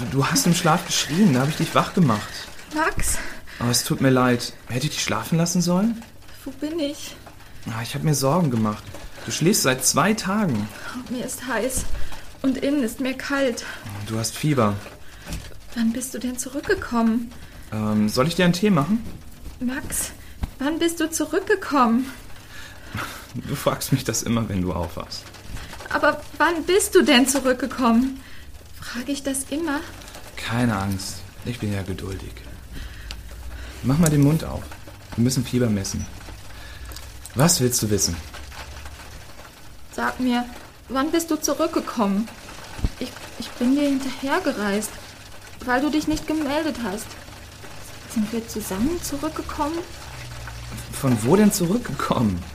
Du hast im Schlaf geschrien, da habe ich dich wach gemacht. Max, Aber es tut mir leid. Hätte ich dich schlafen lassen sollen? wo bin ich? Ich habe mir Sorgen gemacht. Du schläfst seit 2 Tagen. Mir ist heiß und innen ist mir kalt. Du hast Fieber. Wann bist du denn zurückgekommen? Soll ich dir einen Tee machen? Max, wann bist du zurückgekommen? Du fragst mich das immer, wenn du aufwachst. Aber wann bist du denn zurückgekommen? Frage ich das immer? Keine Angst. Ich bin ja geduldig. Mach mal den Mund auf. Wir müssen Fieber messen. Was willst du wissen? Sag mir, wann bist du zurückgekommen? Ich bin dir hinterhergereist, weil du dich nicht gemeldet hast. Sind wir zusammen zurückgekommen? Von wo denn zurückgekommen?